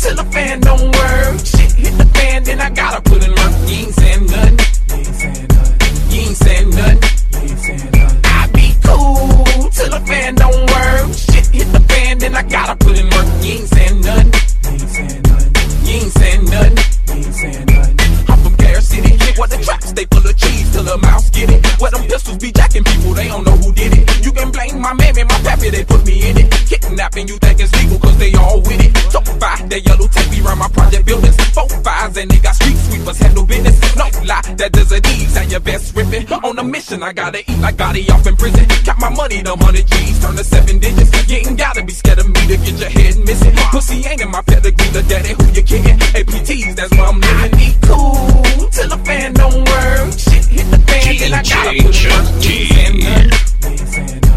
till the fan don't work. Shit hit the fan, then I gotta put in work. You ain't saying nothing. You ain't saying nothing. I be cool till the fan don't work. Shit hit the fan, then I gotta put in work. You ain't saying nothing. You ain't saying nothing. I'm from Bear City, where the tracks stay full of cheese till the mouse get it. Where them pistols be jacking people, they don't know who did it. You can blame my mammy, my pappy, they put me in it. Kidnapping you think it's legal, cause they all with it. Top 5, that yellow tape be around my project buildings. 4 5s and they got street sweepers, handle business. No lie, that does a deeds, and your best ripping. On a mission, I gotta eat like Gotti off in prison. Count my money, them 100 G's, turn to 7 digits. You ain't gotta be scared of me to get your head missing. Pussy ain't in my pedigree, the daddy who you kidding. APTs, that's where I'm living. I be cool till the fan don't work. Shit hit the fan, then I gotta put it work.